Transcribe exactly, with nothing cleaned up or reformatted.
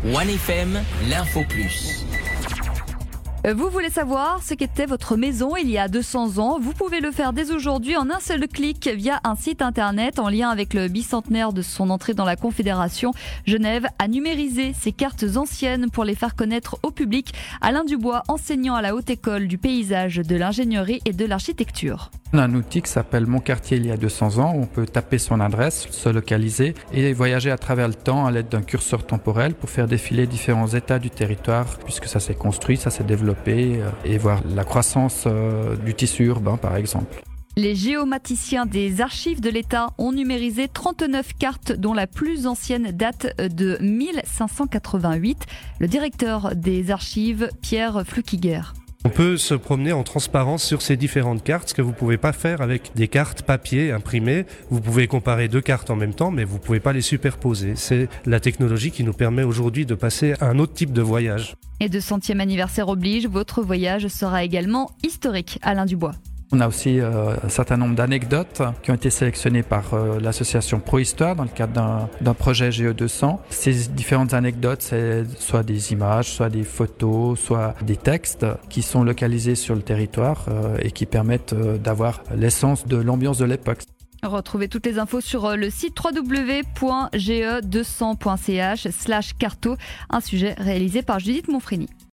One F M, l'info plus. Vous voulez savoir ce qu'était votre maison il y a deux cents ans? Vous pouvez le faire dès aujourd'hui en un seul clic via un site internet en lien avec le bicentenaire de son entrée dans la Confédération. Genève a numérisé ses cartes anciennes pour les faire connaître au public. Alain Dubois, enseignant à la Haute École du paysage, de l'ingénierie et de l'architecture. On a un outil qui s'appelle Mon quartier il y a deux cents ans. On peut taper son adresse, se localiser et voyager à travers le temps à l'aide d'un curseur temporel pour faire défiler différents états du territoire puisque ça s'est construit, ça s'est développé et voir la croissance du tissu urbain par exemple. Les géomaticiens des archives de l'État ont numérisé trente-neuf cartes dont la plus ancienne date de mille cinq cent quatre-vingt-huit. Le directeur des archives, Pierre Flukiger. On peut se promener en transparence sur ces différentes cartes, ce que vous ne pouvez pas faire avec des cartes papier imprimées. Vous pouvez comparer deux cartes en même temps, mais vous ne pouvez pas les superposer. C'est la technologie qui nous permet aujourd'hui de passer à un autre type de voyage. Et de centième anniversaire oblige, votre voyage sera également historique. Alain Dubois. On a aussi euh, un certain nombre d'anecdotes qui ont été sélectionnées par euh, l'association Prohistoire dans le cadre d'un, d'un projet G E deux cents. Ces différentes anecdotes, c'est soit des images, soit des photos, soit des textes qui sont localisés sur le territoire euh, et qui permettent euh, d'avoir l'essence de l'ambiance de l'époque. Retrouvez toutes les infos sur le site w w w point g e deux cents point c h slash carto, un sujet réalisé par Judith Monfrini.